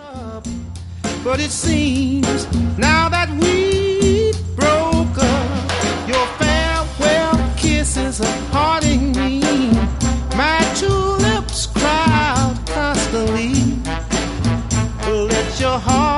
But it seems now that we broke up, your farewell kisses are parting me. My two lips cry out constantly. Let your heart